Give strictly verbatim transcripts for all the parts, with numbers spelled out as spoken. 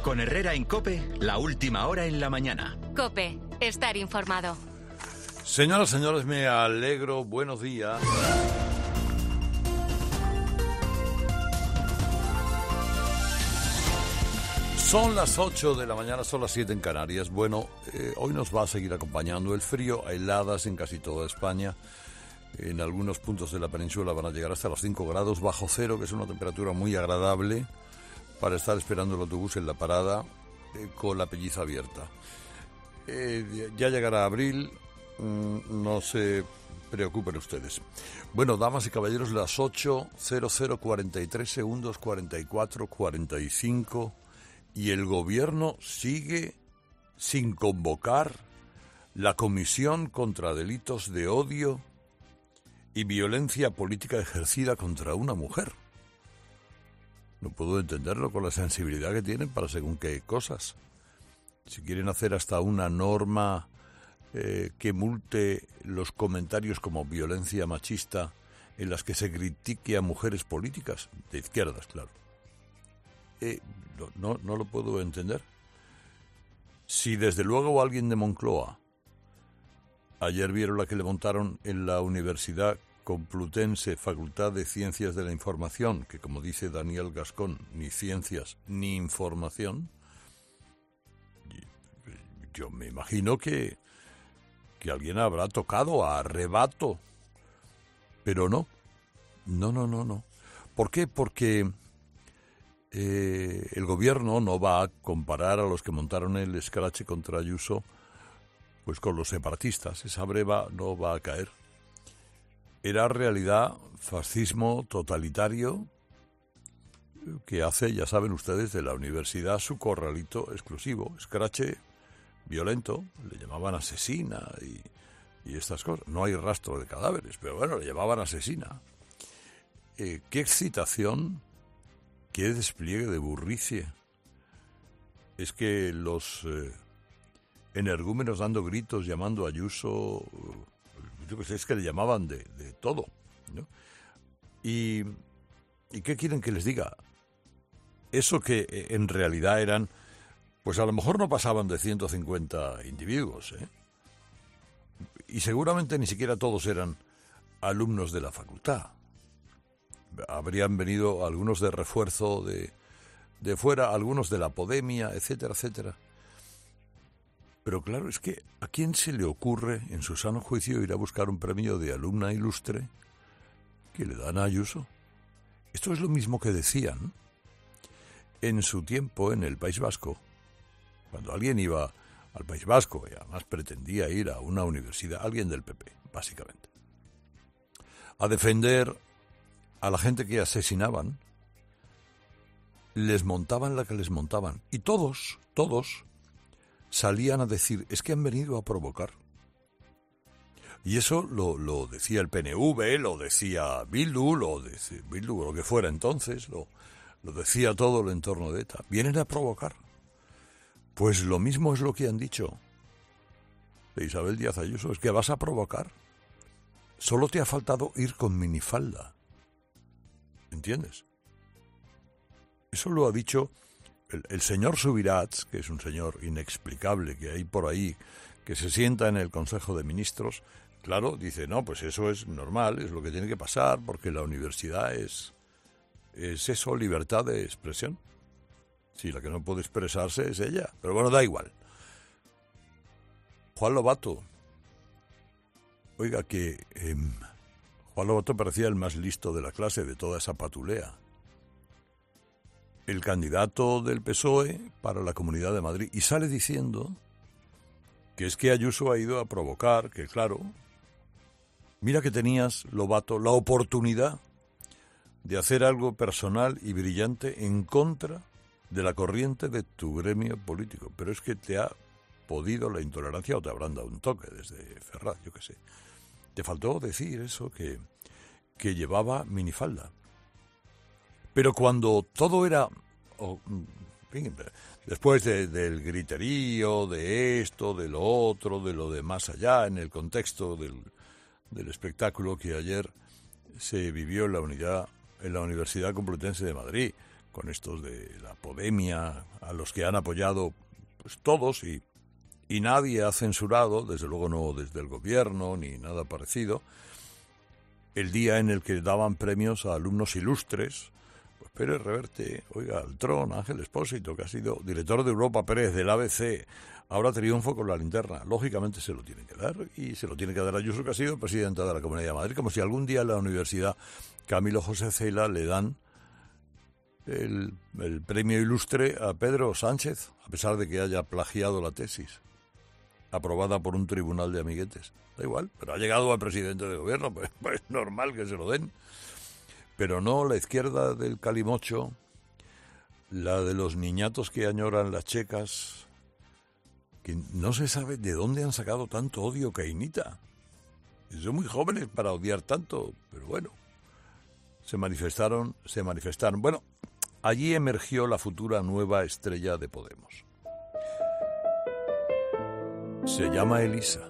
Con Herrera en COPE, la última hora en la mañana. COPE, estar informado. Señoras, señores, me alegro. Buenos días. Son las ocho de la mañana, son las siete en Canarias. Bueno, eh, hoy nos va a seguir acompañando el frío, heladas en casi toda España. En algunos puntos de la península van a llegar hasta los cinco grados bajo cero, que es una temperatura muy agradable para estar esperando el autobús en la parada eh, con la pelliza abierta. Eh, ya llegará abril, mmm, no se preocupen ustedes. Bueno, damas y caballeros, las ocho cero cero cuarenta y tres segundos, cuarenta y cuatro, cuarenta y cinco, y el gobierno sigue sin convocar la Comisión contra Delitos de Odio y Violencia Política ejercida contra una mujer. No puedo entenderlo con la sensibilidad que tienen para según qué cosas. Si quieren hacer hasta una norma eh, que multe los comentarios como violencia machista en las que se critique a mujeres políticas, de izquierdas, claro. Eh, no, no, no lo puedo entender. Si desde luego alguien de Moncloa, ayer vieron la que le montaron en la Universidad Complutense, Facultad de Ciencias de la Información, que como dice Daniel Gascón, ni ciencias ni información, yo me imagino que, que alguien habrá tocado a arrebato, pero no, no, no, no, no. ¿Por qué? Porque eh, el gobierno no va a comparar a los que montaron el escrache contra Ayuso pues con los separatistas. Esa breva no va a caer. Era realidad fascismo totalitario que hace, ya saben ustedes, de la universidad su corralito exclusivo. Escrache violento, le llamaban asesina y, y estas cosas. No hay rastro de cadáveres, pero bueno, le llamaban asesina. Eh, qué excitación, qué despliegue de burricie. Es que los eh, energúmenos dando gritos, llamando a Ayuso, yo que sé, es que le llamaban de, de todo, ¿no? Y, ¿Y qué quieren que les diga? Eso que en realidad eran, pues a lo mejor no pasaban de ciento cincuenta individuos, ¿eh? Y seguramente ni siquiera todos eran alumnos de la facultad. Habrían venido algunos de refuerzo de, de fuera, algunos de la Podemia, etcétera, etcétera. Pero claro, es que ¿a quién se le ocurre en su sano juicio ir a buscar un premio de alumna ilustre que le dan a Ayuso? Esto es lo mismo que decían en su tiempo en el País Vasco. Cuando alguien iba al País Vasco y además pretendía ir a una universidad, alguien del P P, básicamente, a defender a la gente que asesinaban, les montaban la que les montaban. Y todos, todos salían a decir, es que han venido a provocar. Y eso lo, lo decía el P N V, lo decía Bildu, lo decía Bildu, lo que fuera entonces, lo, lo decía todo el entorno de ETA. Vienen a provocar. Pues lo mismo es lo que han dicho de Isabel Díaz Ayuso, es que vas a provocar. Solo te ha faltado ir con minifalda. ¿Entiendes? Eso lo ha dicho el, el señor Subirats, que es un señor inexplicable que hay por ahí, que se sienta en el Consejo de Ministros. Claro, dice, no, pues eso es normal, es lo que tiene que pasar, porque la universidad es, es eso, libertad de expresión. Sí, la que no puede expresarse es ella, pero bueno, da igual. Juan Lobato. Oiga, que eh, Juan Lobato parecía el más listo de la clase de toda esa patulea. El candidato del P S O E para la Comunidad de Madrid, y sale diciendo que es que Ayuso ha ido a provocar, que claro, mira que tenías, Lobato, la oportunidad de hacer algo personal y brillante en contra de la corriente de tu gremio político, pero es que te ha podido la intolerancia o te habrán dado un toque desde Ferraz, yo qué sé. Te faltó decir eso, que, que llevaba minifalda. Pero cuando todo era, oh, en fin, después de, del griterío, de esto, de lo otro, de lo de más allá, en el contexto del, del espectáculo que ayer se vivió en la unidad, en la Universidad Complutense de Madrid, con estos de la Podemia, a los que han apoyado pues todos y, y nadie ha censurado, desde luego no desde el gobierno ni nada parecido, el día en el que daban premios a alumnos ilustres. Pues Pérez Reverte, oiga, Altrón, Ángel Expósito, que ha sido director de Europa Press, del A B C, ahora triunfo con la linterna. Lógicamente se lo tienen que dar, y se lo tiene que dar a Ayuso, que ha sido presidenta de la Comunidad de Madrid, como si algún día en la Universidad Camilo José Cela le dan el, el premio ilustre a Pedro Sánchez, a pesar de que haya plagiado la tesis, aprobada por un tribunal de amiguetes. Da igual, pero ha llegado al presidente del gobierno, pues, pues normal que se lo den. Pero no la izquierda del calimocho, la de los niñatos que añoran las checas, que no se sabe de dónde han sacado tanto odio cainita. Son muy jóvenes para odiar tanto, pero bueno, se manifestaron, se manifestaron. Bueno, allí emergió la futura nueva estrella de Podemos. Se llama Elisa.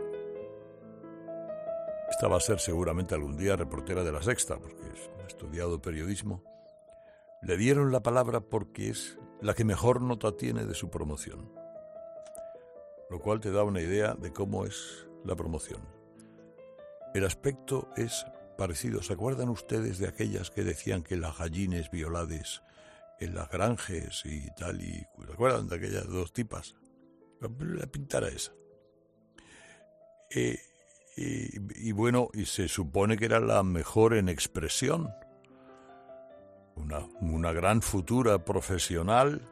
Esta va a ser seguramente algún día reportera de La Sexta, porque ha estudiado periodismo. Le dieron la palabra porque es la que mejor nota tiene de su promoción, lo cual te da una idea de cómo es la promoción. El aspecto es parecido. ¿Se acuerdan ustedes de aquellas que decían que las gallines violades en las granjes y tal? Y ¿se acuerdan de aquellas dos tipas? La pintara esa. Eh, y, y bueno, y se supone que era la mejor en expresión. Una, una gran futura profesional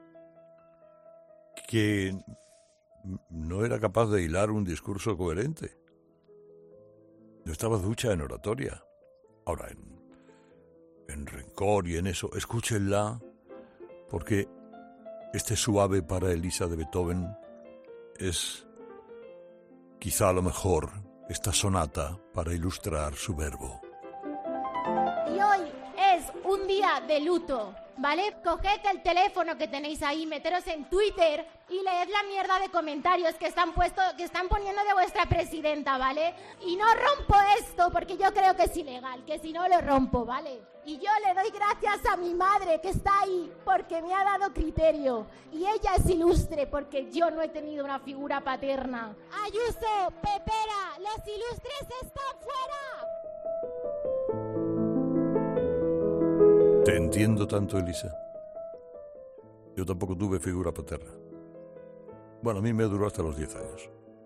que no era capaz de hilar un discurso coherente. No estaba ducha en oratoria. Ahora, en, en rencor y en eso, escúchenla, porque este suave para Elisa de Beethoven es quizá a lo mejor esta sonata para ilustrar su verbo. Y hoy es un día de luto, ¿vale? Coged el teléfono que tenéis ahí, meteros en Twitter y leed la mierda de comentarios que están puesto, que están poniendo de vuestra presidenta, ¿vale? Y no rompo esto porque yo creo que es ilegal, que si no lo rompo, ¿vale? Y yo le doy gracias a mi madre que está ahí porque me ha dado criterio. Y ella es ilustre porque yo no he tenido una figura paterna. Ayuso, Pepera, los ilustres están fuera. Te entiendo tanto, Elisa. Yo tampoco tuve figura paterna. Bueno, a mí me duró hasta los diez años.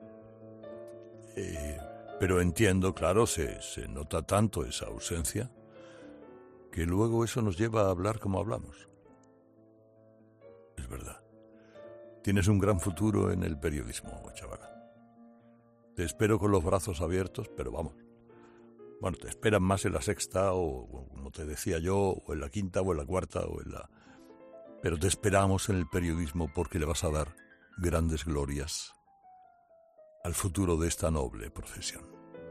Eh, pero entiendo, claro, se, se nota tanto esa ausencia que luego eso nos lleva a hablar como hablamos. Es verdad. Tienes un gran futuro en el periodismo, chavala. Te espero con los brazos abiertos, pero vamos. Bueno, te esperan más en La Sexta o, como te decía yo, o en La Quinta o en La Cuarta o en la... Pero te esperamos en el periodismo porque le vas a dar grandes glorias al futuro de esta noble profesión.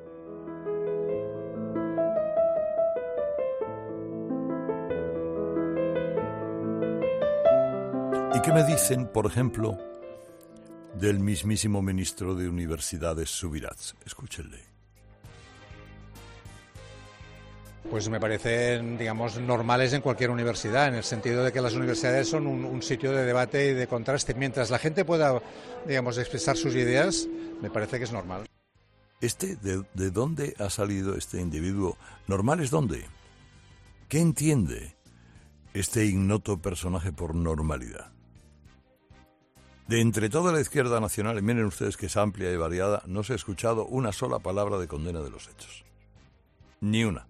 ¿Y qué me dicen, por ejemplo, del mismísimo ministro de Universidades, Subirats? Escúchenle. Pues me parecen, digamos, normales en cualquier universidad, en el sentido de que las universidades son un, un sitio de debate y de contraste. Mientras la gente pueda, digamos, expresar sus ideas, me parece que es normal. Este, ¿de, de dónde ha salido este individuo? ¿Normal es dónde? ¿Qué entiende este ignoto personaje por normalidad? De entre toda la izquierda nacional, y miren ustedes que es amplia y variada, no se ha escuchado una sola palabra de condena de los hechos. Ni una.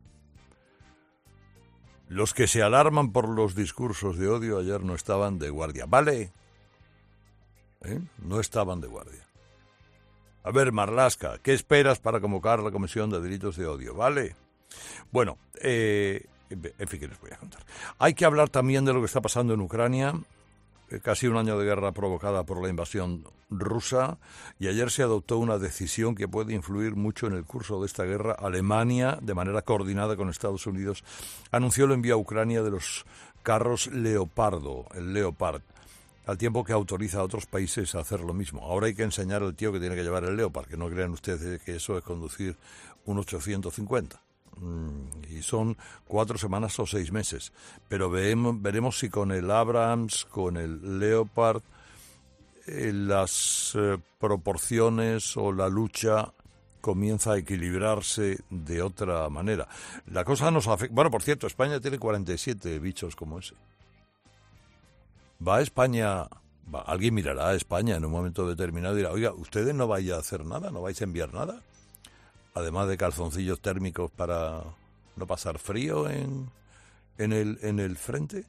Los que se alarman por los discursos de odio ayer no estaban de guardia. ¿Vale? ¿Eh? No estaban de guardia. A ver, Marlaska, ¿qué esperas para convocar la Comisión de Delitos de Odio? ¿Vale? Bueno, eh, en fin, ¿qué les voy a contar? Hay que hablar también de lo que está pasando en Ucrania. Casi un año de guerra provocada por la invasión rusa, y ayer se adoptó una decisión que puede influir mucho en el curso de esta guerra. Alemania, de manera coordinada con Estados Unidos, anunció el envío a Ucrania de los carros Leopardo, el Leopard, al tiempo que autoriza a otros países a hacer lo mismo. Ahora hay que enseñar al tío que tiene que llevar el Leopard, que no crean ustedes que eso es conducir un ochocientos cincuenta. y son cuatro semanas o seis meses. Pero veremos, veremos si con el Abrams, con el Leopard, eh, las eh, proporciones o la lucha comienza a equilibrarse de otra manera. La cosa nos afecta. Bueno, por cierto, España tiene cuarenta y siete bichos como ese. ¿Va a España? Va, alguien mirará a España en un momento determinado y dirá, oiga, ¿ustedes no vais a hacer nada? ¿No vais a enviar nada? Además de calzoncillos térmicos para no pasar frío en, en, el, en el frente.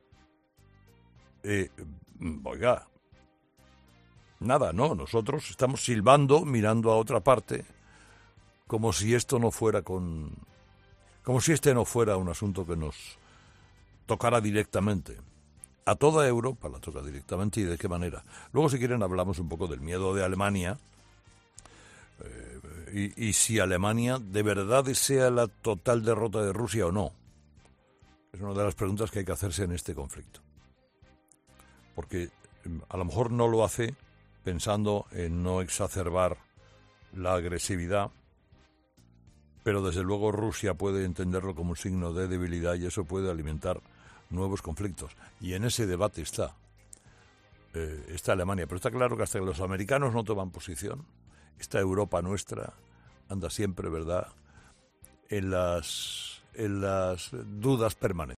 Eh, oiga, nada, no, nosotros estamos silbando, mirando a otra parte, como si esto no fuera con... como si este no fuera un asunto que nos tocara directamente. A toda Europa la toca directamente, y de qué manera. Luego, si quieren, hablamos un poco del miedo de Alemania eh, y, y si Alemania de verdad desea la total derrota de Rusia o no. Es una de las preguntas que hay que hacerse en este conflicto. Porque a lo mejor no lo hace pensando en no exacerbar la agresividad, pero desde luego Rusia puede entenderlo como un signo de debilidad y eso puede alimentar nuevos conflictos. Y en ese debate está, eh, está Alemania. Pero está claro que hasta que los americanos no toman posición, esta Europa nuestra anda siempre, ¿verdad?, en las, en las dudas permanentes.